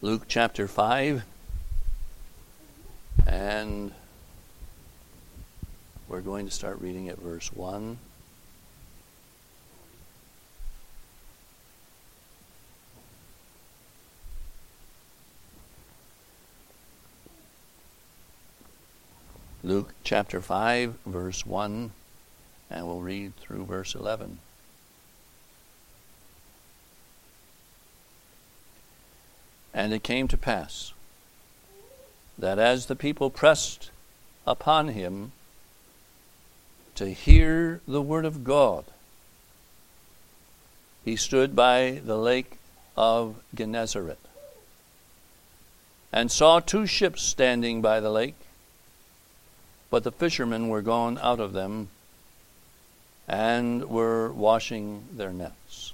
Luke chapter 5, and we're going to start reading at verse 1. Luke chapter 5, verse 1, and we'll read through verse 11. And it came to pass that as the people pressed upon him to hear the word of God, he stood by the lake of Gennesaret and saw two ships standing by the lake, but the fishermen were gone out of them and were washing their nets.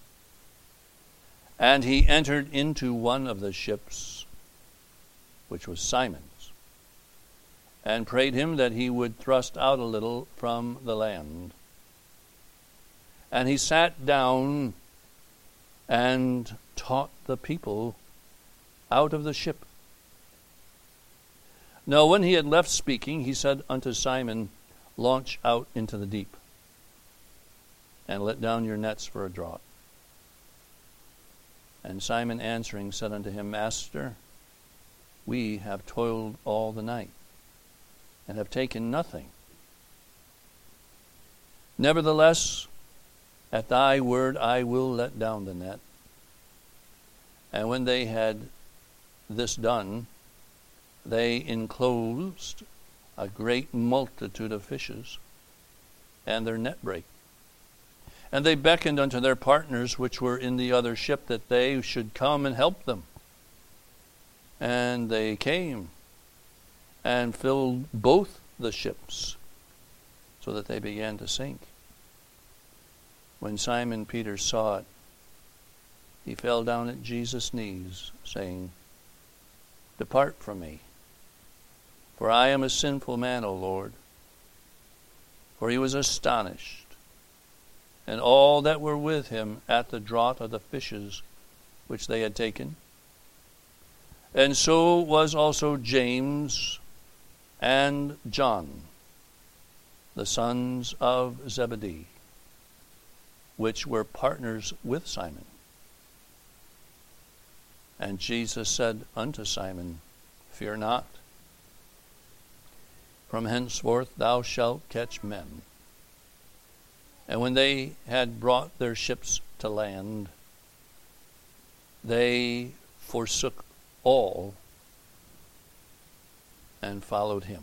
And he entered into one of the ships, which was Simon's, and prayed him that he would thrust out a little from the land. And he sat down and taught the people out of the ship. Now when he had left speaking, he said unto Simon, Launch out into the deep, and let down your nets for a draught. And Simon answering said unto him, Master, we have toiled all the night, and have taken nothing. Nevertheless, at thy word I will let down the net. And when they had this done, they enclosed a great multitude of fishes, and their net brake. And they beckoned unto their partners which were in the other ship, that they should come and help them. And they came and filled both the ships, so that they began to sink. When Simon Peter saw it, he fell down at Jesus' knees, saying, Depart from me, for I am a sinful man, O Lord. For he was astonished, and all that were with him at the draught of the fishes which they had taken. And so was also James and John, the sons of Zebedee, which were partners with Simon. And Jesus said unto Simon, Fear not, from henceforth thou shalt catch men. And when they had brought their ships to land, they forsook all and followed him.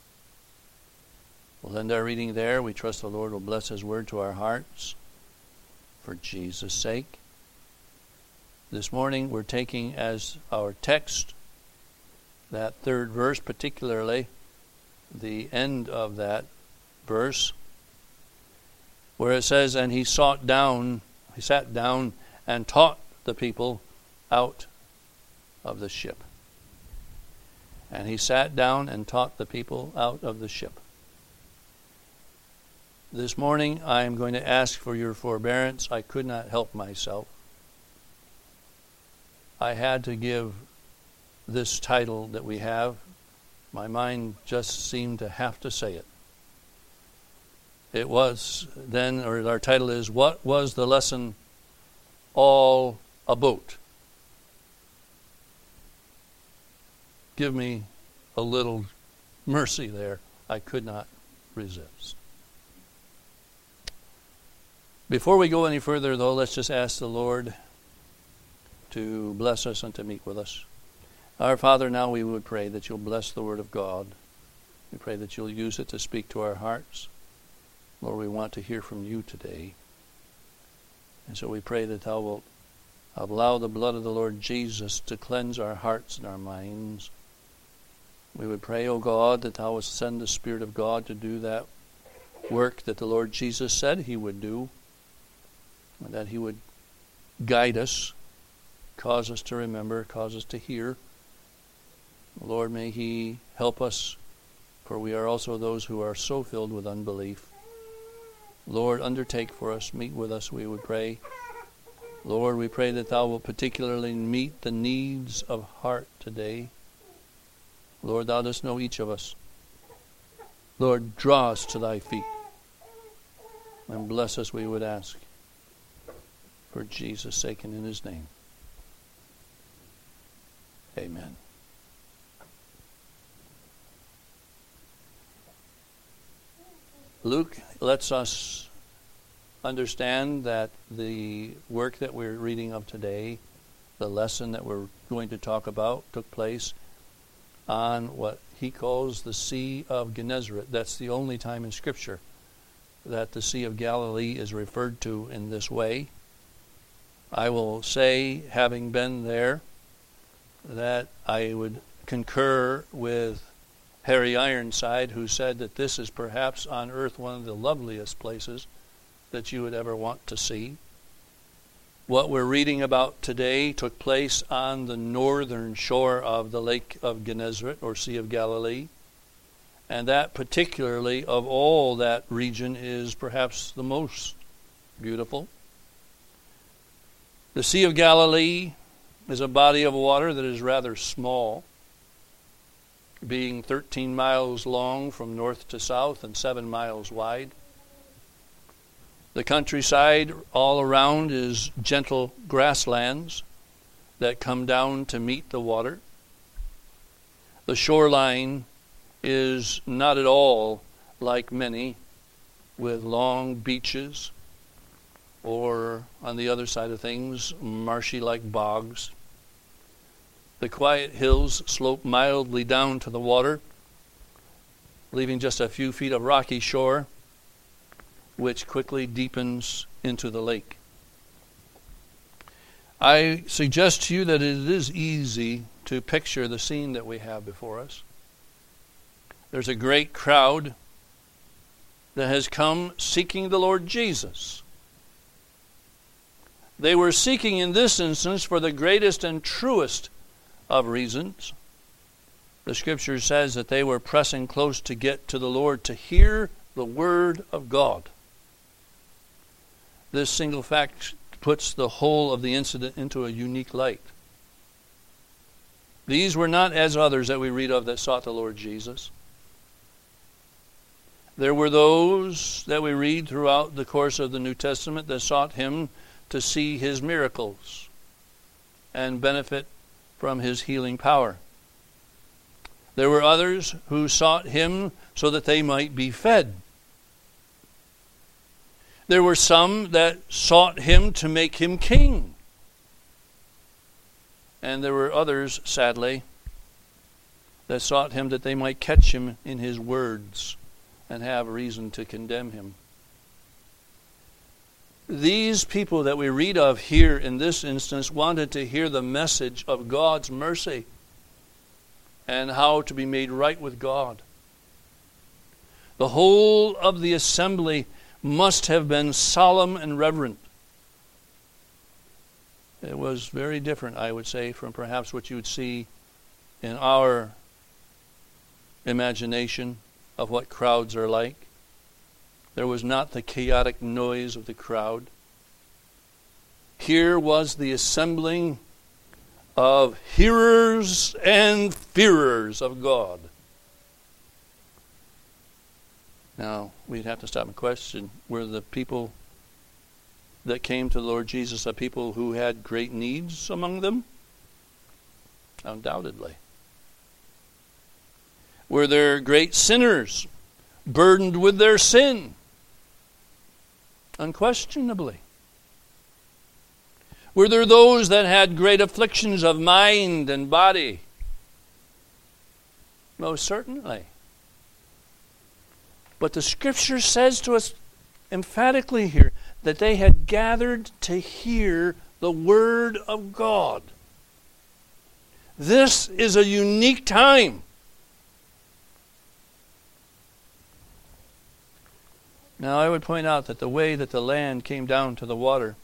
We'll end our reading there. We trust the Lord will bless his word to our hearts for Jesus' sake. This morning we're taking as our text that third verse, particularly the end of that verse, where it says, And he sat down and taught the people out of the ship. And he sat down and taught the people out of the ship. This morning I am going to ask for your forbearance. I could not help myself. I had to give this title that we have. My mind just seemed to have to say it. It was then, or our title is, What Was the Lesson All About? Give me a little mercy there. I could not resist. Before we go any further, though, let's just ask the Lord to bless us and to meet with us. Our Father, now we would pray that you'll bless the word of God. We pray that you'll use it to speak to our hearts. Lord, we want to hear from you today. And so we pray that thou wilt allow the blood of the Lord Jesus to cleanse our hearts and our minds. We would pray, O God, that thou wilt send the Spirit of God to do that work that the Lord Jesus said he would do, and that he would guide us, cause us to remember, cause us to hear. Lord, may he help us, for we are also those who are so filled with unbelief. Lord, undertake for us, meet with us, we would pray. Lord, we pray that thou wilt particularly meet the needs of heart today. Lord, thou dost know each of us. Lord, draw us to thy feet. And bless us, we would ask. For Jesus' sake and in his name. Amen. Luke lets us understand that the work that we're reading of today, the lesson that we're going to talk about, took place on what he calls the Sea of Gennesaret. That's the only time in Scripture that the Sea of Galilee is referred to in this way. I will say, having been there, that I would concur with Harry Ironside, who said that this is perhaps on earth one of the loveliest places that you would ever want to see. What we're reading about today took place on the northern shore of the Lake of Gennesaret, or Sea of Galilee, and that particularly of all that region is perhaps the most beautiful. The Sea of Galilee is a body of water that is rather small, being 13 miles long from north to south and 7 miles wide. The countryside all around is gentle grasslands that come down to meet the water. The shoreline is not at all like many, with long beaches, or on the other side of things, marshy like bogs. The quiet hills slope mildly down to the water, leaving just a few feet of rocky shore, which quickly deepens into the lake. I suggest to you that it is easy to picture the scene that we have before us. There's a great crowd that has come seeking the Lord Jesus. They were seeking in this instance for the greatest and truest of reasons. The Scripture says that they were pressing close to get to the Lord to hear the Word of God. This single fact puts the whole of the incident into a unique light. These were not as others that we read of that sought the Lord Jesus. There were those that we read throughout the course of the New Testament that sought him to see his miracles and benefit from his healing power. There were others who sought him so that they might be fed. There were some that sought him to make him king. And there were others, sadly, that sought him that they might catch him in his words and have reason to condemn him. These people that we read of here in this instance wanted to hear the message of God's mercy and how to be made right with God. The whole of the assembly must have been solemn and reverent. It was very different, I would say, from perhaps what you would see in our imagination of what crowds are like. There was not the chaotic noise of the crowd. Here was the assembling of hearers and fearers of God. Now, we'd have to stop and question, were the people that came to the Lord Jesus a people who had great needs among them? Undoubtedly. Were there great sinners burdened with their sin? Unquestionably. Were there those that had great afflictions of mind and body? Most certainly. But the Scripture says to us emphatically here that they had gathered to hear the Word of God. This is a unique time. Now, I would point out that the way that the land came down to the water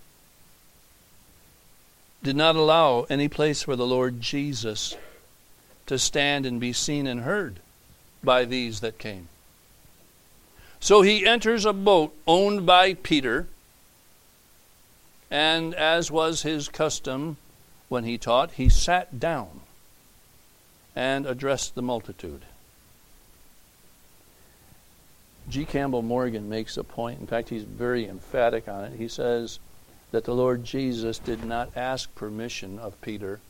did not allow any place for the Lord Jesus to stand and be seen and heard by these that came. So he enters a boat owned by Peter, And as was his custom when he taught, he sat down and addressed the multitude. G. Campbell Morgan makes a point. In fact, he's very emphatic on it. He says that the Lord Jesus did not ask permission of Peter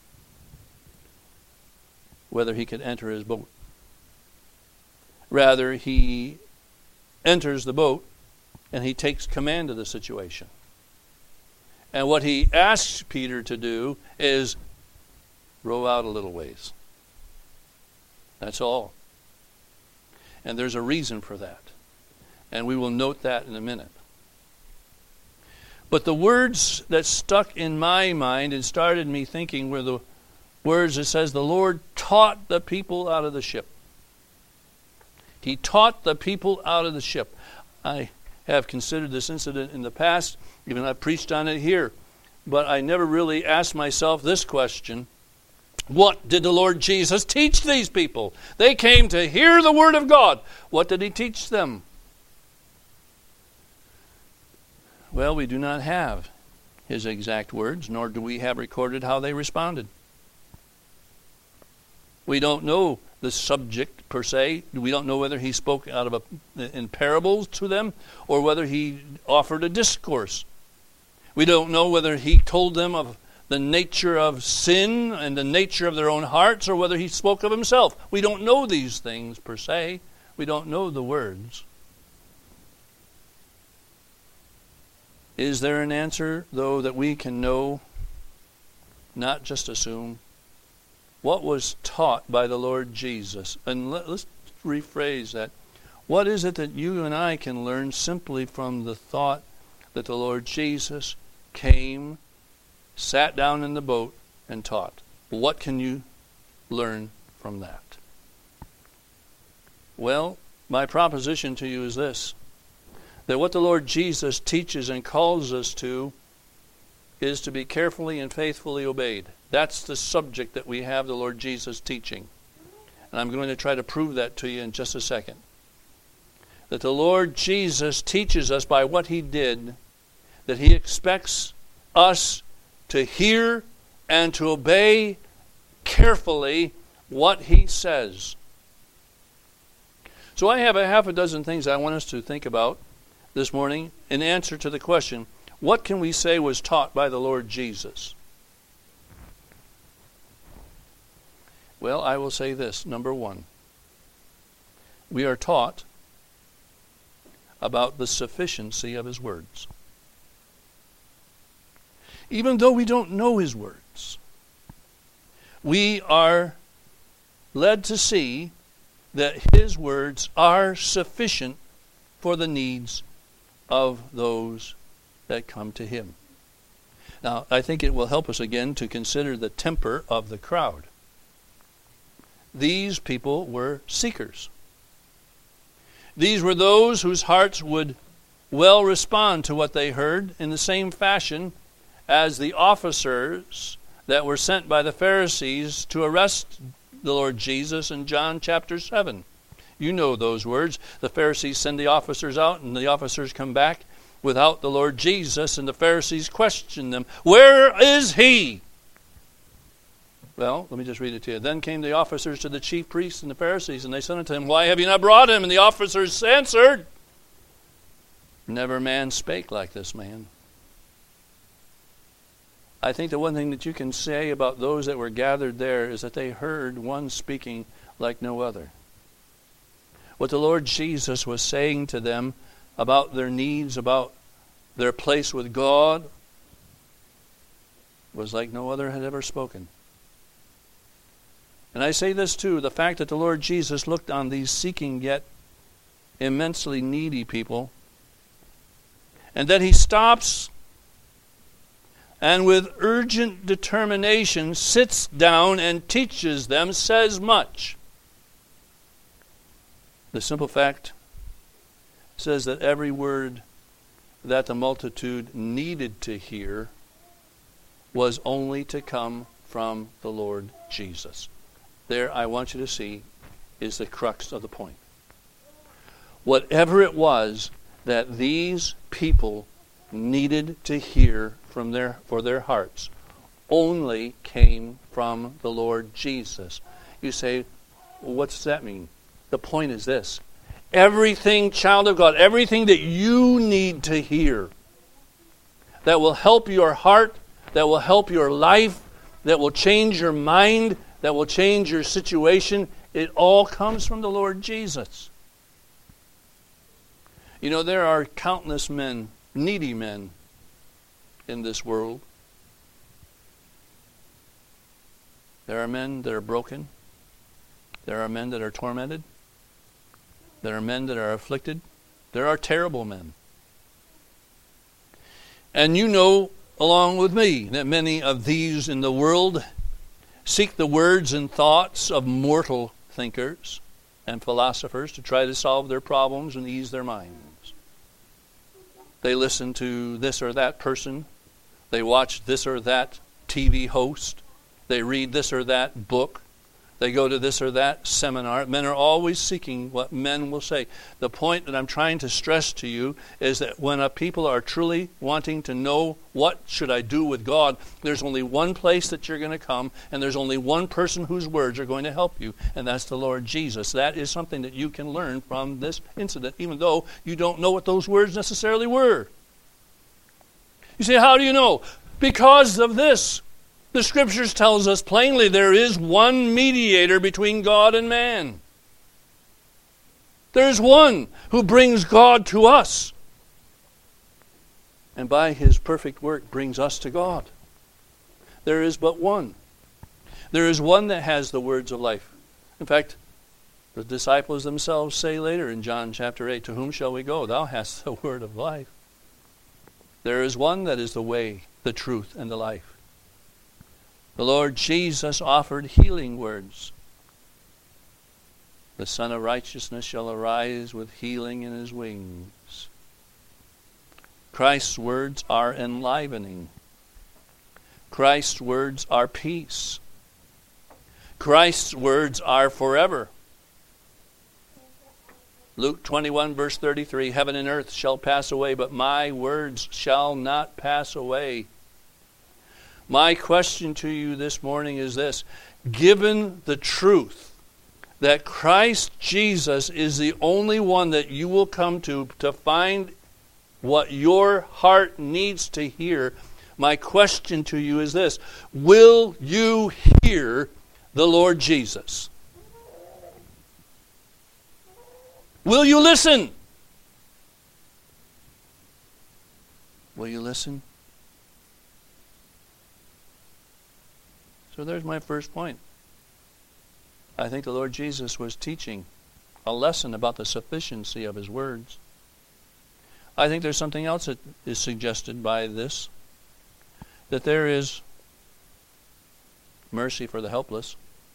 whether he could enter his boat. Rather, he enters the boat and he takes command of the situation. And what he asks Peter to do is row out a little ways. That's all. And there's a reason for that. And we will note that in a minute. But the words that stuck in my mind and started me thinking were the words that says the Lord taught the people out of the ship. He taught the people out of the ship. I have considered this incident in the past. Even I've preached on it here. But I never really asked myself this question. What did the Lord Jesus teach these people? They came to hear the Word of God. What did He teach them? Well, we do not have His exact words, nor do we have recorded how they responded. We don't know the subject per se. We don't know whether He spoke in parables to them or whether He offered a discourse. We don't know whether He told them of the nature of sin and the nature of their own hearts or whether He spoke of Himself. We don't know these things per se. We don't know the words. Is there an answer, though, that we can know, not just assume? What was taught by the Lord Jesus? And let's rephrase that. What is it that you and I can learn simply from the thought that the Lord Jesus came, sat down in the boat, and taught? What can you learn from that? Well, my proposition to you is this, that what the Lord Jesus teaches and calls us to is to be carefully and faithfully obeyed. That's the subject that we have the Lord Jesus teaching. And I'm going to try to prove that to you in just a second. That the Lord Jesus teaches us by what He did, that He expects us to hear and to obey carefully what He says. So I have a half a dozen things I want us to think about this morning in answer to the question, what can we say was taught by the Lord Jesus? Well, I will say this. Number one, we are taught about the sufficiency of His words. Even though we don't know His words, we are led to see that His words are sufficient for the needs of those that come to Him. Now, I think it will help us again to consider the temper of the crowd. These people were seekers. These were those whose hearts would well respond to what they heard in the same fashion as the officers that were sent by the Pharisees to arrest the Lord Jesus in John chapter 7. You know those words. The Pharisees send the officers out, and the officers come back without the Lord Jesus, and the Pharisees question them, "Where is He?" Well, let me just read it to you. Then came the officers to the chief priests and the Pharisees, and they said unto him, "Why have you not brought Him?" And the officers answered, "Never man spake like this man." I think the one thing that you can say about those that were gathered there is that they heard one speaking like no other. What the Lord Jesus was saying to them about their needs, about their place with God, was like no other had ever spoken. And I say this too, the fact that the Lord Jesus looked on these seeking yet immensely needy people, and that He stops and with urgent determination sits down and teaches them, says much. The simple fact says that every word that the multitude needed to hear was only to come from the Lord Jesus. There, I want you to see, is the crux of the point. Whatever it was that these people needed to hear for their hearts only came from the Lord Jesus. You say, well, what's that mean? The point is this. Everything, child of God, everything that you need to hear that will help your heart, that will help your life, that will change your mind, that will change your situation, it all comes from the Lord Jesus. You know, there are countless men, needy men, in this world. There are men that are broken. There are men that are tormented. There are men that are afflicted. There are terrible men. And you know, along with me, that many of these in the world seek the words and thoughts of mortal thinkers and philosophers to try to solve their problems and ease their minds. They listen to this or that person. They watch this or that TV host. They read this or that book. They go to this or that seminar. Men are always seeking what men will say. The point that I'm trying to stress to you is that when a people are truly wanting to know what should I do with God, there's only one place that you're going to come, and there's only one person whose words are going to help you, and that's the Lord Jesus. That is something that you can learn from this incident, even though you don't know what those words necessarily were. You say, how do you know? Because of this. The Scriptures tells us plainly there is one mediator between God and man. There's one who brings God to us. And by his perfect work brings us to God. There is but one. There is one that has the words of life. In fact, the disciples themselves say later in John chapter 8, to whom shall we go? Thou hast the word of life. There is one that is the way, the truth, and the life. The Lord Jesus offered healing words. The Son of Righteousness shall arise with healing in his wings. Christ's words are enlivening. Christ's words are peace. Christ's words are forever. Luke 21 verse 33, heaven and earth shall pass away, but my words shall not pass away. My question to you this morning is this. Given the truth that Christ Jesus is the only one that you will come to find what your heart needs to hear, my question to you is this. Will you hear the Lord Jesus? Will you listen? Will you listen? So there's my first point. I think the Lord Jesus was teaching a lesson about the sufficiency of his words. I think there's something else that is suggested by this, that there is mercy for the helpless.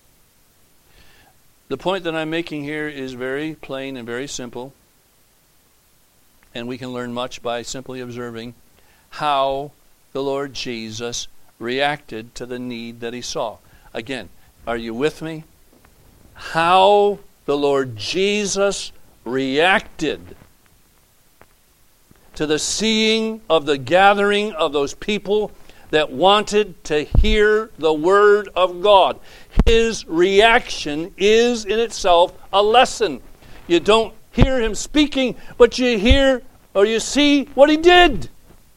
The point that I'm making here is very plain and very simple, and we can learn much by simply observing how the Lord Jesus reacted to the need that he saw. Again, are you with me? How the Lord Jesus reacted to the seeing of the gathering of those people that wanted to hear the Word of God. His reaction is in itself a lesson. You don't hear him speaking, but you hear or you see what he did.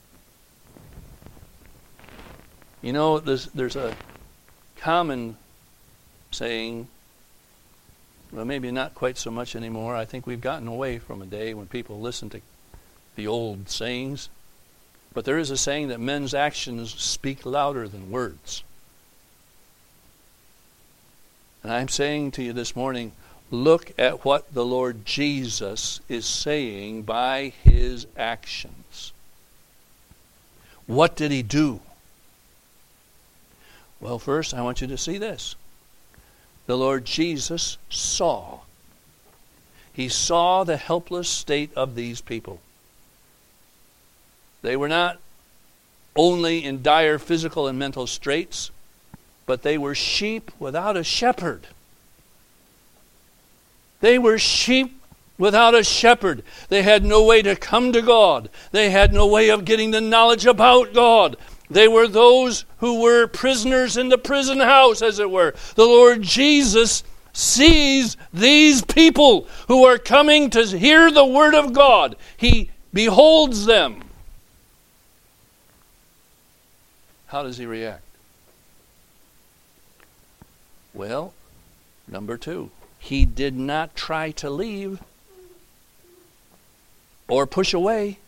You know, there's a common saying, well, maybe not quite so much anymore. I think we've gotten away from a day when people listen to the old sayings. But there is a saying that men's actions speak louder than words. And I'm saying to you this morning, look at what the Lord Jesus is saying by his actions. What did he do? Well, first, I want you to see this. The Lord Jesus saw. He saw the helpless state of these people. They were not only in dire physical and mental straits, but they were sheep without a shepherd. They were sheep without a shepherd. They had no way to come to God. They had no way of getting the knowledge about God. They were those who were prisoners in the prison house, as it were. The Lord Jesus sees these people who are coming to hear the word of God. He beholds them. How does he react? Well, number 2, he did not try to leave or push away.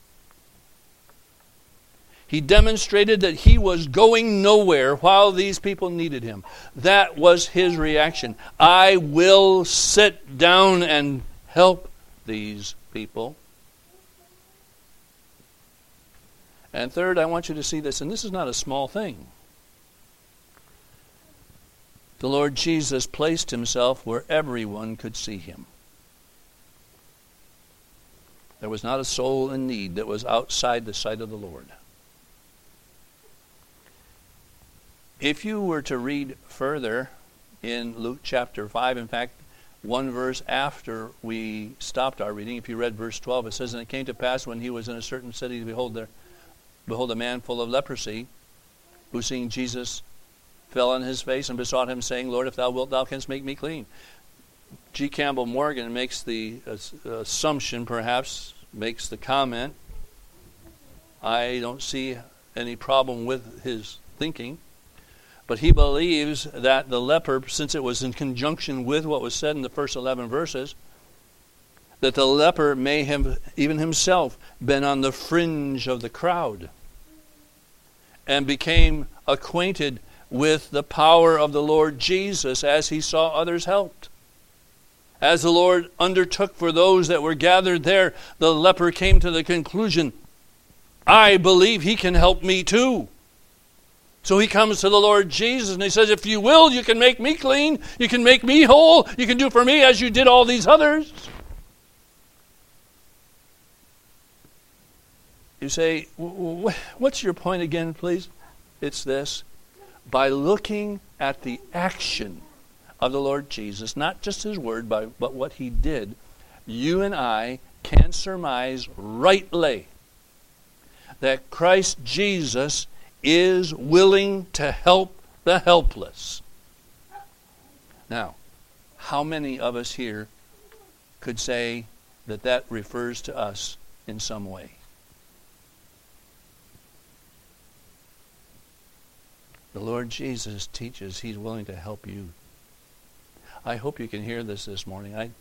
He demonstrated that he was going nowhere while these people needed him. That was his reaction. I will sit down and help these people. And third, I want you to see this, and this is not a small thing. The Lord Jesus placed himself where everyone could see him. There was not a soul in need that was outside the sight of the Lord. If you were to read further in Luke chapter 5, in fact, one verse after we stopped our reading, if you read verse 12, it says, "And it came to pass when he was in a certain city, behold, a man full of leprosy, who seeing Jesus fell on his face and besought him, saying, Lord, if thou wilt, thou canst make me clean." G. Campbell Morgan makes the assumption, perhaps, makes the comment. I don't see any problem with his thinking. But he believes that the leper, since it was in conjunction with what was said in the first 11 verses, that the leper may have even himself been on the fringe of the crowd and became acquainted with the power of the Lord Jesus as he saw others helped. As the Lord undertook for those that were gathered there, the leper came to the conclusion, I believe he can help me too. So he comes to the Lord Jesus and he says, if you will, you can make me clean. You can make me whole. You can do for me as you did all these others. You say, what's your point again, please? It's this. By looking at the action of the Lord Jesus, not just his word, but what he did, you and I can surmise rightly that Christ Jesus is willing to help the helpless. Now, how many of us here could say that that refers to us in some way? The Lord Jesus teaches he's willing to help you. I hope you can hear this morning.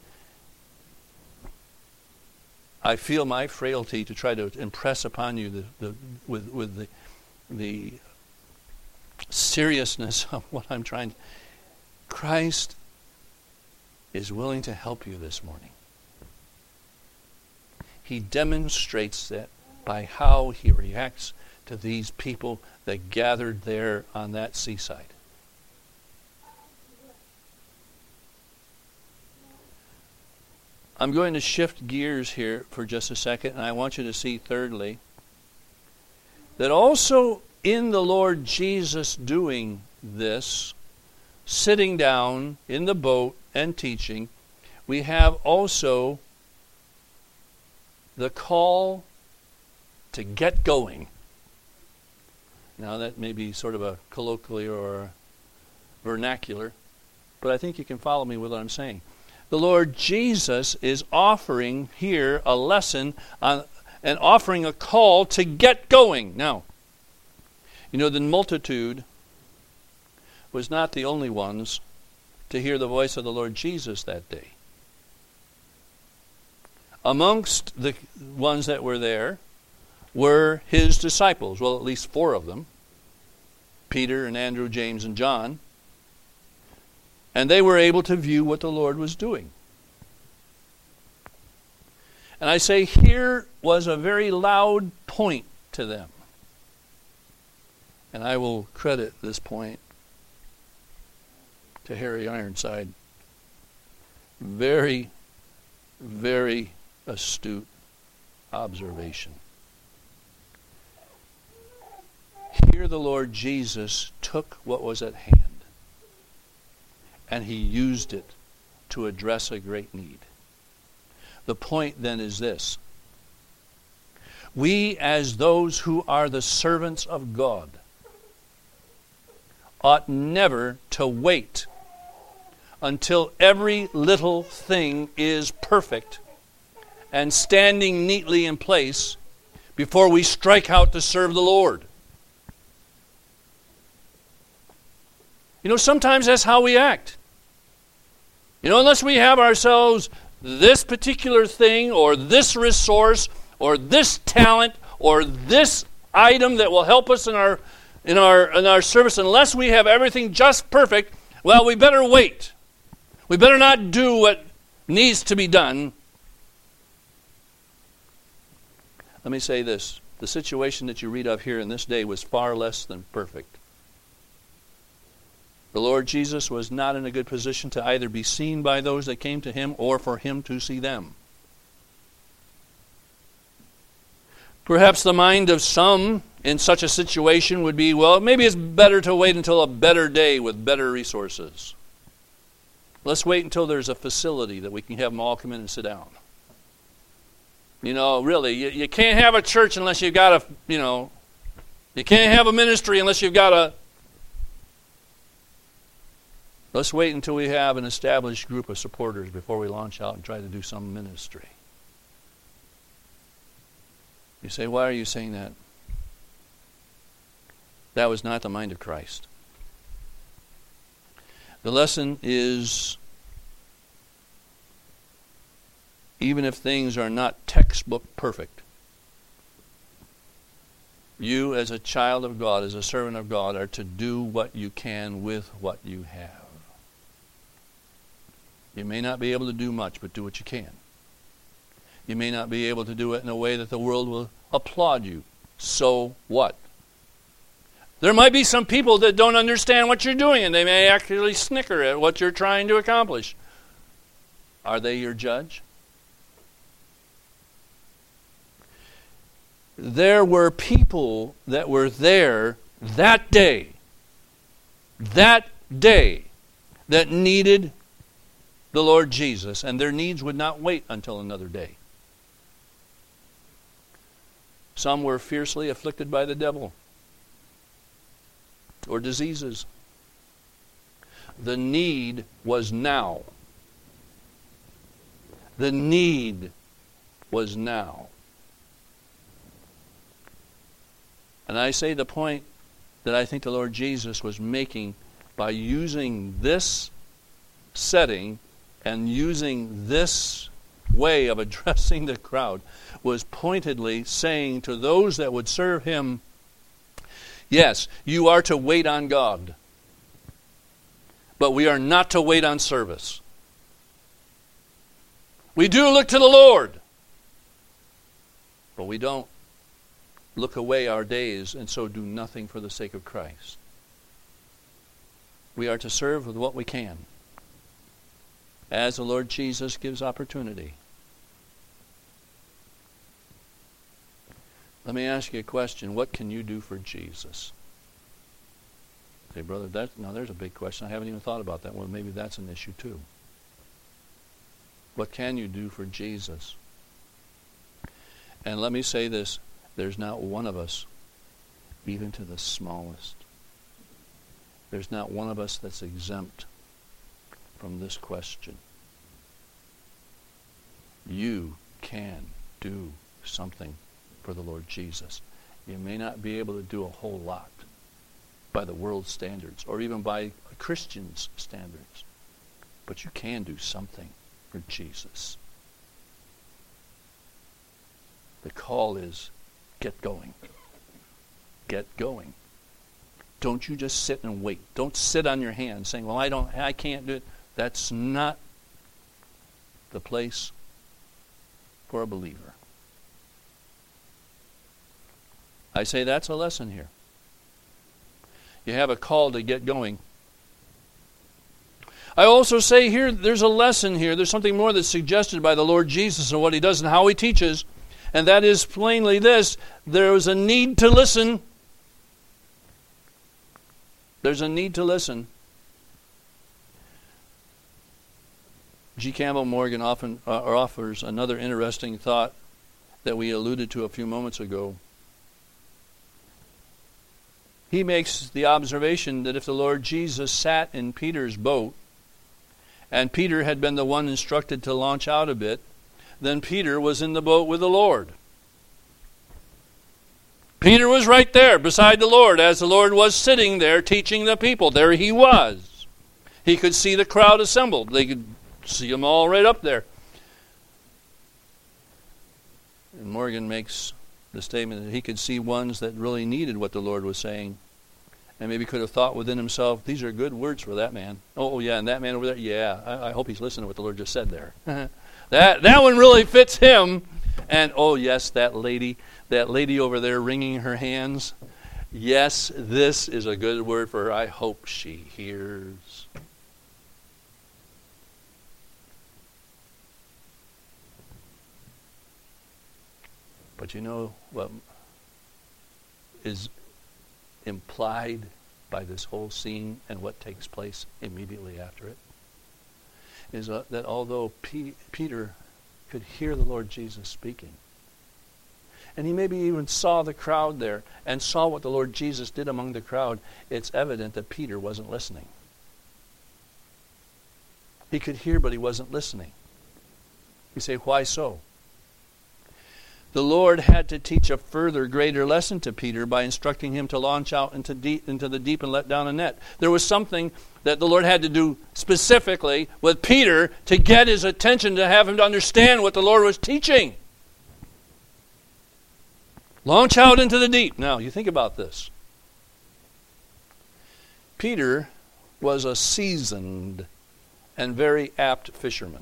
I feel my frailty to try to impress upon you with the seriousness of what I'm trying. Christ is willing to help you this morning. He demonstrates that by how he reacts to these people that gathered there on that seaside. I'm going to shift gears here for just a second, and I want you to see thirdly that also in the Lord Jesus doing this, sitting down in the boat and teaching, we have also the call to get going. Now that may be sort of a colloquial or a vernacular, but I think you can follow me with what I'm saying. The Lord Jesus is offering here a lesson on and offering a call to get going. Now, you know, the multitude was not the only ones to hear the voice of the Lord Jesus that day. Amongst the ones that were there were his disciples, well, at least 4 of them, Peter and Andrew, James and John, and they were able to view what the Lord was doing. And I say here was a very loud point to them. And I will credit this point to Harry Ironside. Very, very astute observation. Here the Lord Jesus took what was at hand and he used it to address a great need. The point then is this. We, as those who are the servants of God, ought never to wait until every little thing is perfect and standing neatly in place before we strike out to serve the Lord. You know, sometimes that's how we act. You know, unless we have ourselves this particular thing or this resource or this talent or this item that will help us in our service, unless we have everything just perfect, well, we better wait. We better not do what needs to be done. Let me say this. The situation that you read of here in this day was far less than perfect. The Lord Jesus was not in a good position to either be seen by those that came to him or for him to see them. Perhaps the mind of some in such a situation would be, well, maybe it's better to wait until a better day with better resources. Let's wait until there's a facility that we can have them all come in and sit down. You know, really, you can't have a church unless you've got you can't have a ministry unless you've got a... Let's wait until we have an established group of supporters before we launch out and try to do some ministry. You say, why are you saying that? That was not the mind of Christ. The lesson is, even if things are not textbook perfect, you as a child of God, as a servant of God, are to do what you can with what you have. You may not be able to do much, but do what you can. You may not be able to do it in a way that the world will applaud you. So what? There might be some people that don't understand what you're doing, and they may actually snicker at what you're trying to accomplish. Are they your judge? There were people that were there that day that needed the Lord Jesus, and their needs would not wait until another day. Some were fiercely afflicted by the devil or diseases. The need was now. The need was now. And I say the point that I think the Lord Jesus was making by using this setting and using this way of addressing the crowd was pointedly saying to those that would serve him, yes, you are to wait on God, but we are not to wait on service. We do look to the Lord, but we don't look away our days and so do nothing for the sake of Christ. We are to serve with what we can, as the Lord Jesus gives opportunity. Let me ask you a question. What can you do for Jesus? Say, brother, there's a big question. I haven't even thought about that. Well, maybe that's an issue too. What can you do for Jesus? And let me say this. There's not one of us, even to the smallest, there's not one of us that's exempt from this question. You can do something for the Lord Jesus. You may not be able to do a whole lot by the world's standards or even by a Christian's standards, but you can do something for Jesus. The call is, get going. Get going. Don't you just sit and wait. Don't sit on your hands saying, well, I can't do it. That's not the place for a believer. I say that's a lesson here. You have a call to get going. I also say here, there's a lesson here. There's something more that's suggested by the Lord Jesus and what he does and how he teaches. And that is plainly this. There is a need to listen. There's a need to listen. G. Campbell Morgan often offers another interesting thought that we alluded to a few moments ago. He makes the observation that if the Lord Jesus sat in Peter's boat, and Peter had been the one instructed to launch out a bit, then Peter was in the boat with the Lord. Peter was right there beside the Lord as the Lord was sitting there teaching the people. There he was. He could see the crowd assembled. They could see them all right up there. And Morgan makes the statement that he could see ones that really needed what the Lord was saying, and maybe could have thought within himself, these are good words for that man. Oh yeah, and that man over there, yeah, I hope he's listening to what the Lord just said there. that one really fits him. And oh yes, that lady over there wringing her hands, yes, this is a good word for her. I hope she hears. But you know what is implied by this whole scene and what takes place immediately after it? Is that although Peter could hear the Lord Jesus speaking, and he maybe even saw the crowd there and saw what the Lord Jesus did among the crowd, it's evident that Peter wasn't listening. He could hear, but he wasn't listening. You say, why so? The Lord had to teach a further, greater lesson to Peter by instructing him to launch out into the deep and let down a net. There was something that the Lord had to do specifically with Peter to get his attention, to have him to understand what the Lord was teaching. Launch out into the deep. Now, you think about this. Peter was a seasoned and very apt fisherman.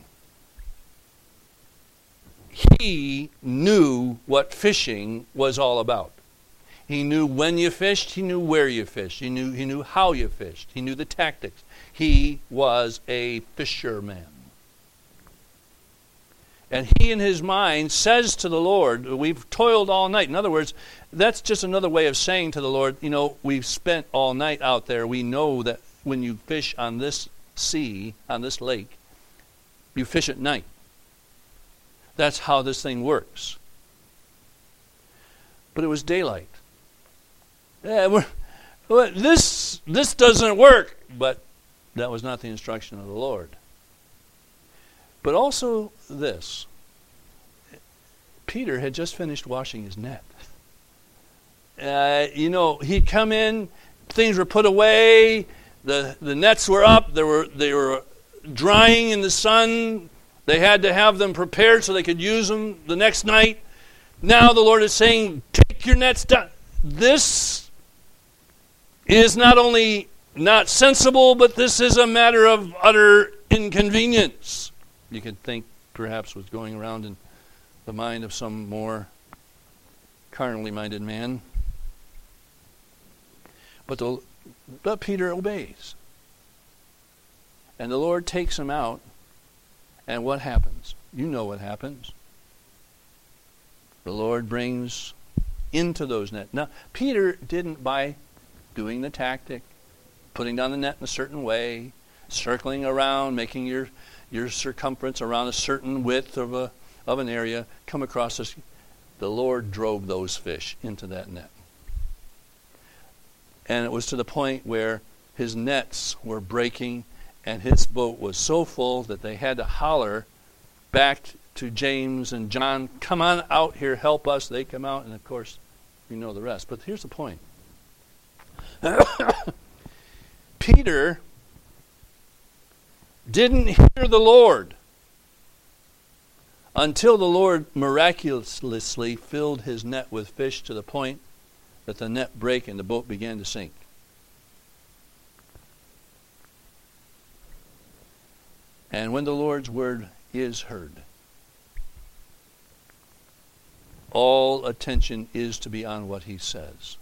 He knew what fishing was all about. He knew when you fished. He knew where you fished. He knew how you fished. He knew the tactics. He was a fisherman. And he in his mind says to the Lord, we've toiled all night. In other words, that's just another way of saying to the Lord, you know, we've spent all night out there. We know that when you fish on this sea, on this lake, you fish at night. That's how this thing works. But it was daylight. Yeah, this doesn't work. But that was not the instruction of the Lord. But also this. Peter had just finished washing his net. He'd come in, things were put away, the nets were up, they were drying in the sun. They had to have them prepared so they could use them the next night. Now the Lord is saying, take your nets down. This is not only not sensible, but this is a matter of utter inconvenience. You could think perhaps what's going around in the mind of some more carnally minded man. But Peter obeys. And the Lord takes him out. And what happens? You know what happens. The Lord brings into those nets. Now, Peter didn't, by doing the tactic, putting down the net in a certain way, circling around, making your circumference around a certain width of an area, come across this. The Lord drove those fish into that net. And it was to the point where his nets were breaking, and his boat was so full that they had to holler back to James and John, come on out here, help us. They come out, and of course, you know the rest. But here's the point. Peter didn't hear the Lord until the Lord miraculously filled his net with fish to the point that the net broke and the boat began to sink. And when the Lord's word is heard, all attention is to be on what he says.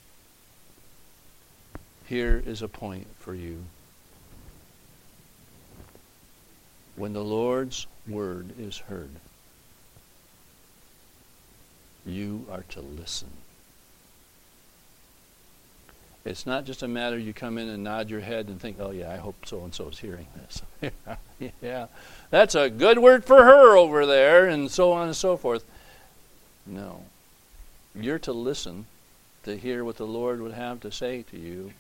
Here is a point for you. When the Lord's word is heard, you are to listen. It's not just a matter you come in and nod your head and think, oh yeah, I hope so-and-so is hearing this. Yeah, that's a good word for her over there, and so on and so forth. No. You're to listen to hear what the Lord would have to say to you.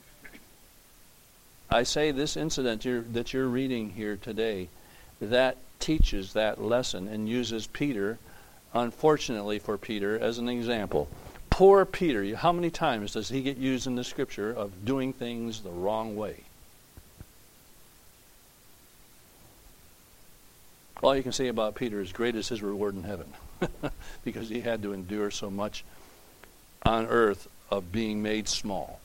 I say this incident that you're reading here today, that teaches that lesson and uses Peter, unfortunately for Peter, as an example. Poor Peter, how many times does he get used in the Scripture of doing things the wrong way? All you can say about Peter is great is his reward in heaven, because he had to endure so much on earth of being made small.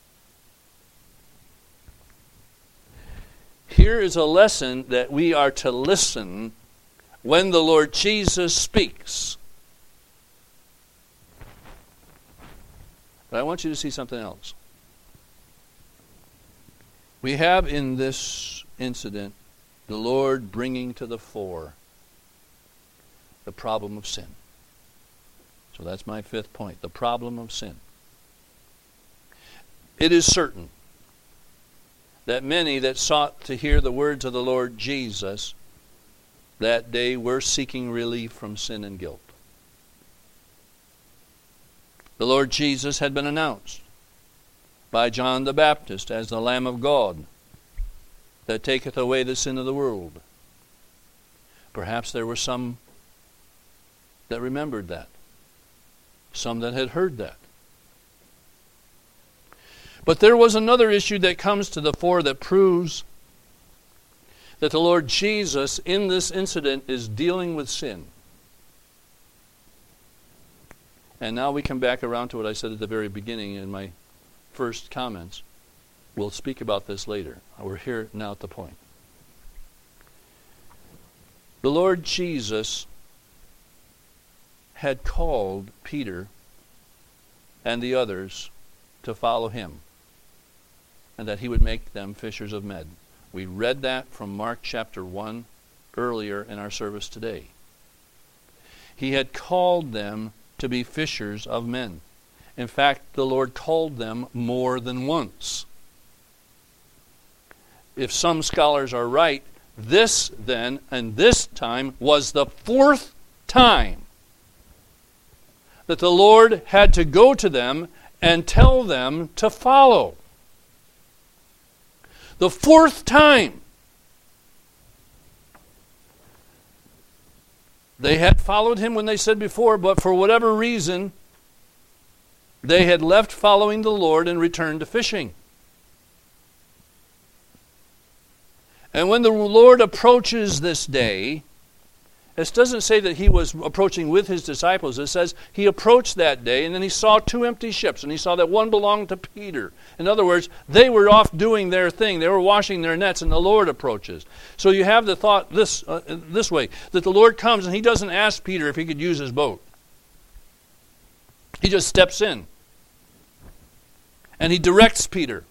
Here is a lesson that we are to listen when the Lord Jesus speaks. But I want you to see something else. We have in this incident the Lord bringing to the fore the problem of sin. So that's my fifth point, the problem of sin. It is certain that many that sought to hear the words of the Lord Jesus that day were seeking relief from sin and guilt. The Lord Jesus had been announced by John the Baptist as the Lamb of God that taketh away the sin of the world. Perhaps there were some that remembered that, some that had heard that. But there was another issue that comes to the fore that proves that the Lord Jesus in this incident is dealing with sin. And now we come back around to what I said at the very beginning in my first comments. We'll speak about this later. We're here now at the point. The Lord Jesus had called Peter and the others to follow him, and that he would make them fishers of men. We read that from Mark chapter 1 earlier in our service today. He had called them to be fishers of men. In fact, the Lord called them more than once. If some scholars are right, this then, and this time, was the fourth time that the Lord had to go to them and tell them to follow. The fourth time. They had followed him when they said before, but for whatever reason, they had left following the Lord and returned to fishing. And when the Lord approaches this day, it doesn't say that he was approaching with his disciples. It says he approached that day, and then he saw two empty ships, and he saw that one belonged to Peter. In other words, they were off doing their thing. They were washing their nets, and the Lord approaches. So you have the thought this way, that the Lord comes, and he doesn't ask Peter if he could use his boat. He just steps in, and he directs Peter.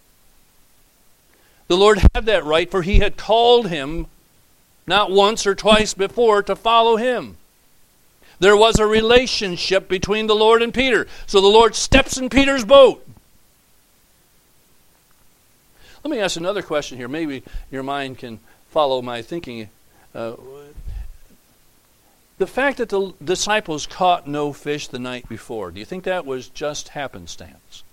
The Lord had that right, for he had called him not once or twice before to follow him. There was a relationship between the Lord and Peter. So the Lord steps in Peter's boat. Let me ask another question here. Maybe your mind can follow my thinking. The fact that the disciples caught no fish the night before, do you think that was just happenstance?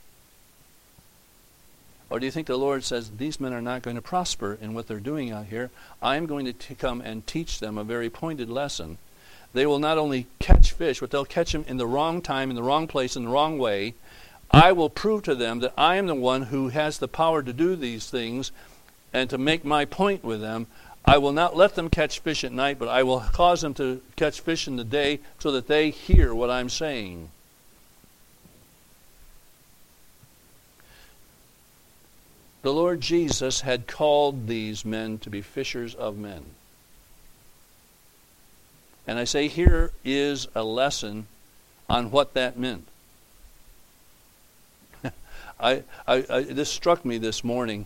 Or do you think the Lord says, these men are not going to prosper in what they're doing out here. I'm going to come and teach them a very pointed lesson. They will not only catch fish, but they'll catch them in the wrong time, in the wrong place, in the wrong way. I will prove to them that I am the one who has the power to do these things and to make my point with them. I will not let them catch fish at night, but I will cause them to catch fish in the day so that they hear what I'm saying. The Lord Jesus had called these men to be fishers of men. And I say here is a lesson on what that meant. This struck me this morning.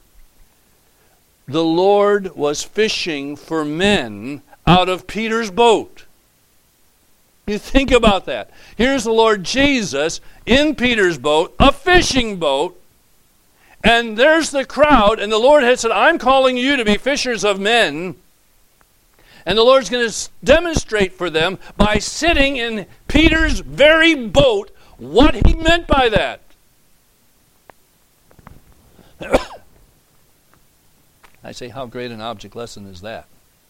The Lord was fishing for men out of Peter's boat. You think about that. Here's the Lord Jesus in Peter's boat, a fishing boat, and there's the crowd, and the Lord had said, I'm calling you to be fishers of men. And the Lord's going to demonstrate for them by sitting in Peter's very boat what he meant by that. I say, how great an object lesson is that?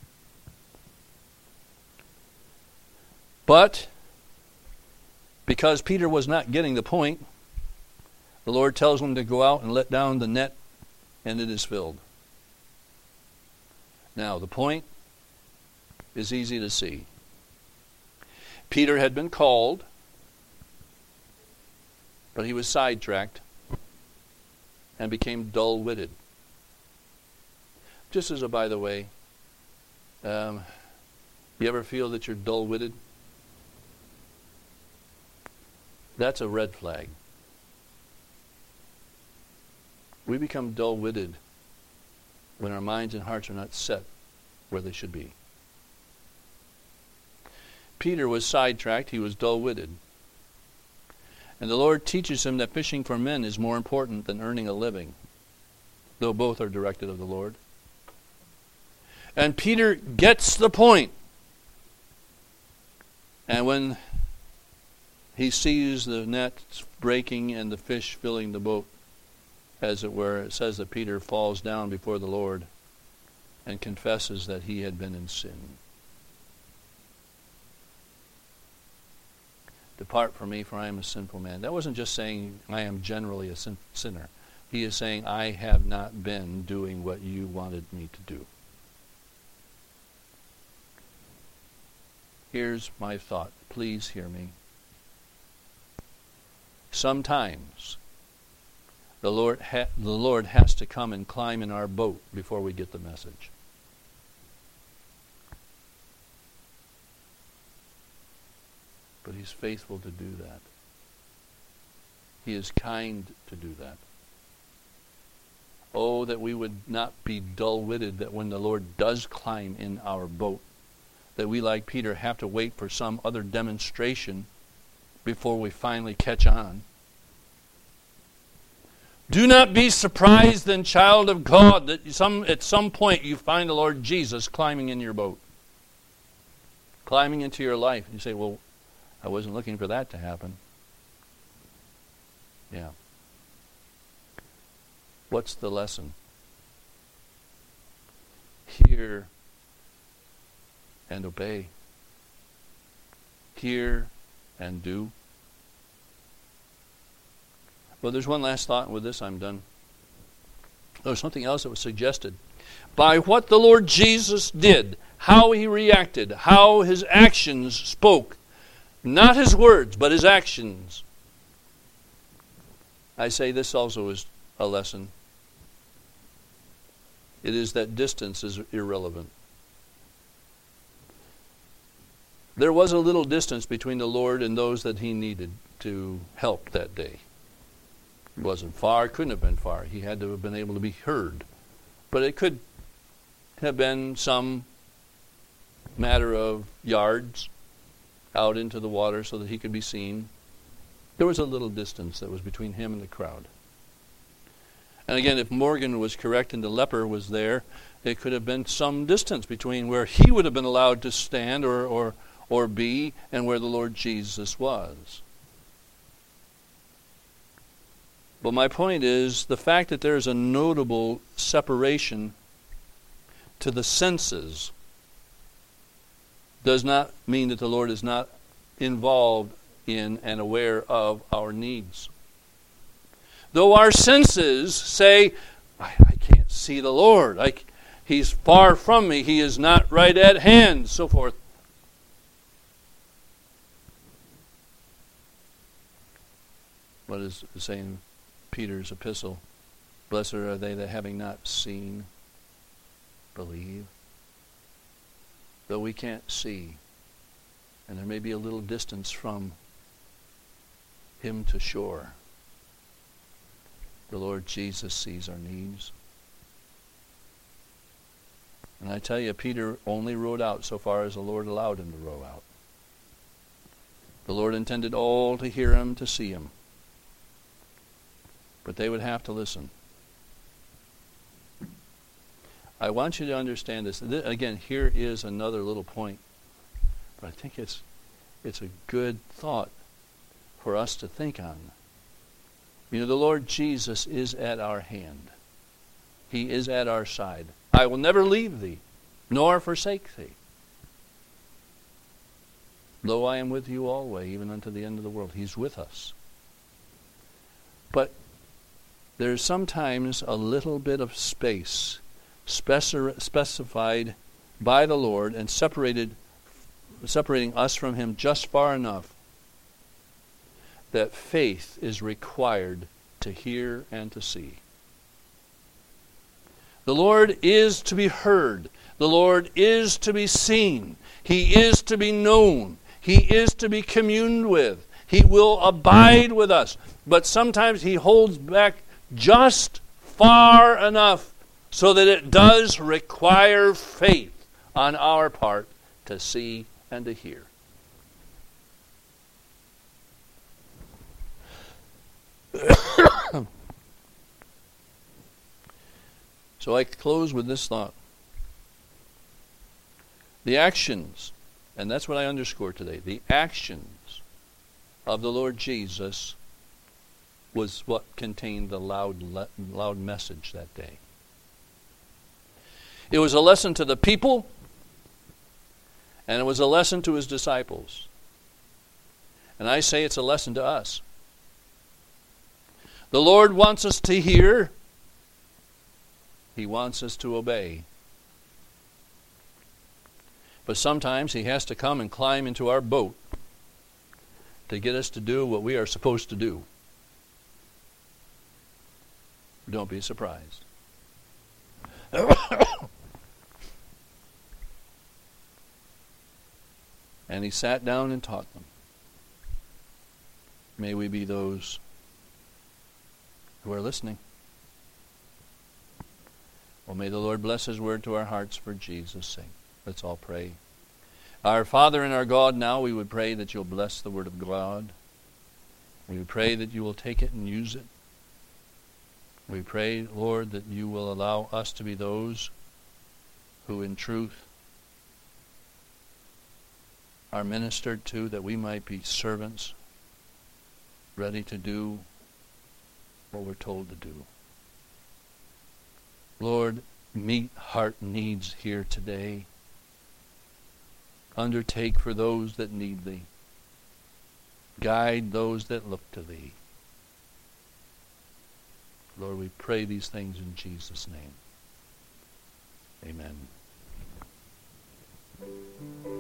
But because Peter was not getting the point, the Lord tells him to go out and let down the net, and it is filled. Now, the point is easy to see. Peter had been called, but he was sidetracked and became dull-witted. Just as a by the way, you ever feel that you're dull-witted? That's a red flag. We become dull-witted when our minds and hearts are not set where they should be. Peter was sidetracked. He was dull-witted. And the Lord teaches him that fishing for men is more important than earning a living, though both are directed of the Lord. And Peter gets the point. And when he sees the nets breaking and the fish filling the boat, as it were, it says that Peter falls down before the Lord and confesses that he had been in sin. Depart from me, for I am a sinful man. That wasn't just saying I am generally a sinner. He is saying I have not been doing what you wanted me to do. Here's my thought. Please hear me. Sometimes the Lord has to come and climb in our boat before we get the message. But He's faithful to do that. He is kind to do that. Oh, that we would not be dull-witted, that when the Lord does climb in our boat, that we, like Peter, have to wait for some other demonstration before we finally catch on. Do not be surprised then, child of God, that at some point you find the Lord Jesus climbing in your boat, climbing into your life. And you say, well, I wasn't looking for that to happen. Yeah. What's the lesson? Hear and obey. Hear and do. Well, there's one last thought, and with this I'm done. There's something else that was suggested. By what the Lord Jesus did, how He reacted, how His actions spoke, not His words, but His actions. I say this also is a lesson. It is that distance is irrelevant. There was a little distance between the Lord and those that He needed to help that day. It wasn't far, couldn't have been far. He had to have been able to be heard. But it could have been some matter of yards out into the water so that He could be seen. There was a little distance that was between Him and the crowd. And again, if Morgan was correct and the leper was there, it could have been some distance between where he would have been allowed to stand or be and where the Lord Jesus was. But my point is the fact that there is a notable separation to the senses does not mean that the Lord is not involved in and aware of our needs. Though our senses say, I can't see the Lord. He's far from me. He is not right at hand, so forth. What is it saying? Peter's epistle, blessed are they that having not seen, believe. Though we can't see, and there may be a little distance from Him to shore, the Lord Jesus sees our needs. And I tell you, Peter only rowed out so far as the Lord allowed him to row out. The Lord intended all to hear him, to see him. But they would have to listen. I want you to understand this. Again, here is another little point. But I think it's a good thought for us to think on. You know, the Lord Jesus is at our hand. He is at our side. I will never leave thee, nor forsake thee. Lo, I am with you always, even unto the end of the world. He's with us. But there's sometimes a little bit of space specified by the Lord and separating us from him just far enough that faith is required to hear and to see. The Lord is to be heard. The Lord is to be seen. He is to be known. He is to be communed with. He will abide with us. But sometimes he holds back just far enough so that it does require faith on our part to see and to hear. So I close with this thought. The actions, and that's what I underscore today, the actions of the Lord Jesus was what contained the loud message that day. It was a lesson to the people, and it was a lesson to his disciples. And I say it's a lesson to us. The Lord wants us to hear. He wants us to obey. But sometimes he has to come and climb into our boat to get us to do what we are supposed to do. Don't be surprised. And he sat down and taught them. May we be those who are listening. Well, may the Lord bless his word to our hearts for Jesus' sake. Let's all pray. Our Father and our God, now we would pray that you'll bless the word of God. We would pray that you will take it and use it. We pray, Lord, that you will allow us to be those who in truth are ministered to, that we might be servants ready to do what we're told to do. Lord, meet heart needs here today. Undertake for those that need thee. Guide those that look to thee. Lord, we pray these things in Jesus' name. Amen.